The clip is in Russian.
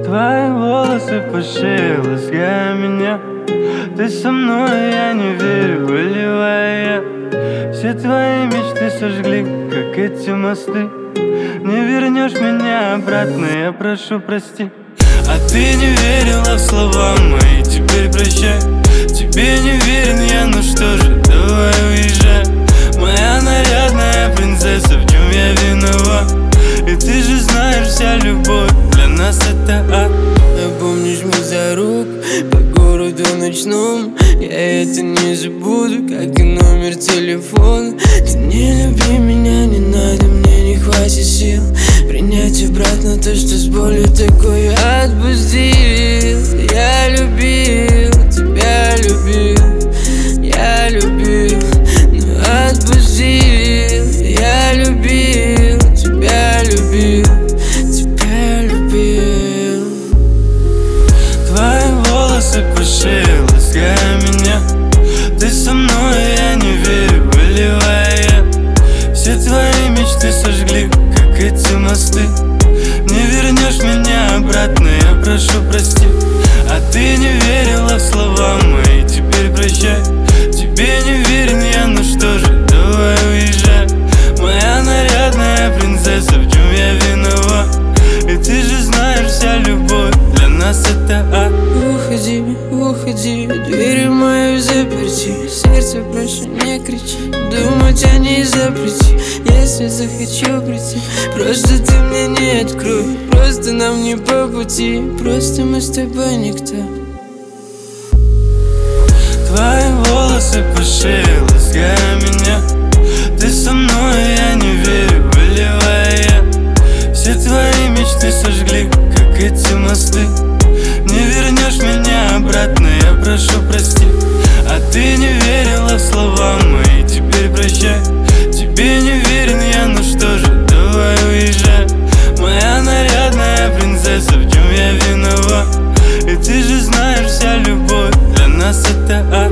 Твои волосы по шее, лаская меня. Ты со мной, я не верю, выливая. Все твои мечты сожгли, как эти мосты. Не вернешь меня обратно, я прошу прости. А ты не верила в слова мои, теперь прощай. Тебе не верен я, ну что же, давай уезжай. Моя нарядная принцесса, в чем я виноват? И ты же знаешь, вся любовь для нас это ад. Напомнишь мне за рук по городу ночном. Я это не забуду, как и номер телефона. Ты не люби меня, не надо, мне не хватит сил принять обратно то, что с болью такое отпустил. Я любил, тебя любил, я любил, но отпустил. Я любил, тебя любил, тебя любил. Твои волосы по шее, лаская меня. Ты со мной, я не верю, выливая. Все твои мечты сожгли, как эти мосты. Не вернешь меня обратно, я прошу прости. А ты не верила в слова мои, теперь прощай. Тебе не верен я, ну что же, давай уезжай. Моя нарядная принцесса, в чем я виноват? И ты же знаешь, вся любовь для нас это ад. Уходи, уходи, дверь мою заперти. Сердце, прошу, не кричи, думать о ней запрети. Если захочу прийти, просто ты мне не открой. Просто нам не по пути, просто мы с тобой никто. Твои волосы по шее, лаская меня. Ты со мной, я не верю, выливая. Все твои мечты сожгли, как эти мосты. Не вернешь меня обратно, я прошу прости. А ты не верила в слова мои, теперь прощай. Тебе не верен я, ну что же, давай уезжай. Моя нарядная принцесса, в чем я виноват? И ты же знаешь, вся любовь для нас это ад.